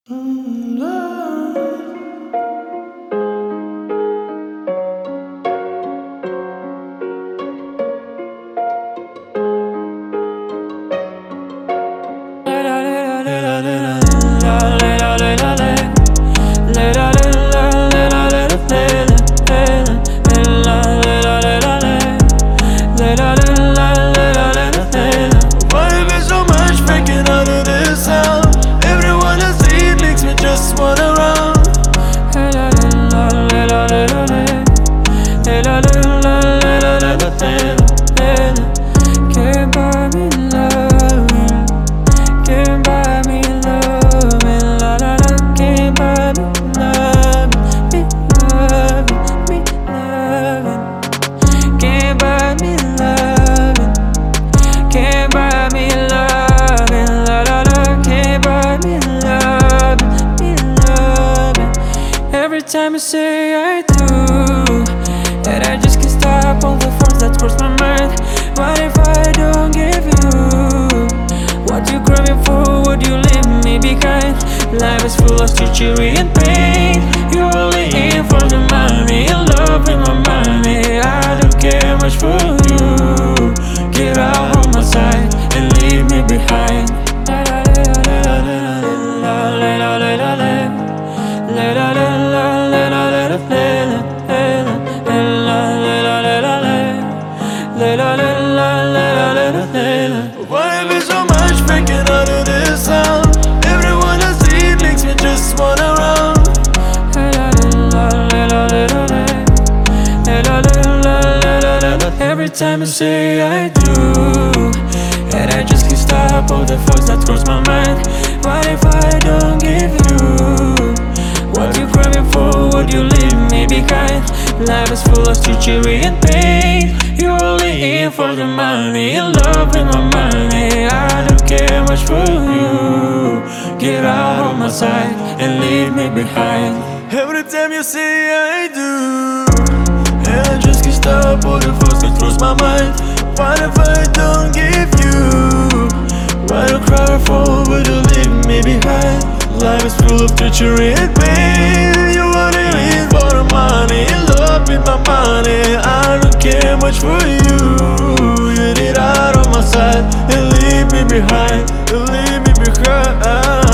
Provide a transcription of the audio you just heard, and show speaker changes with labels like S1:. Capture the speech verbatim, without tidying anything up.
S1: Vibe is so much breaking out of this sound. Everyone I see makes me just wanna run.
S2: Can't buy me love, can't buy me love, la la la. Can't buy me love, me love, me love. Can't buy me love, can't buy me love, la la la. Can't buy me love, me love. Every time you say I do, and I just can't stop all the thoughts that cross my mind. What if I don't give you what you craving for? Would you leave me behind? Life is full of treachery and pain. You're only in for the money, in love with my money. I don't care much for you. Get out of my sight and leave me behind. La la la la la la la la la la. La la la la la la la la la.
S1: Vibe is so much breaking out of this sound. Everyone I see makes me just wanna run.
S2: Every time you say I do, and I just can't stop all the thoughts that cross my mind. What if I don't give you what you craving for? Would you leave me behind? Life is full of treachery and pain. You're only in for the money, in love with my money. I don't care much for you. Get out of my sight and leave me behind.
S1: Every time you say I do, and I just can't stop all the thoughts that cross my mind. What if I don't give you what I cry for? Would you leave me behind? Life is full of treachery and pain. You only live for the money, in love with my money. I don't care much for you. You get out of my sight and leave me behind, leave me behind.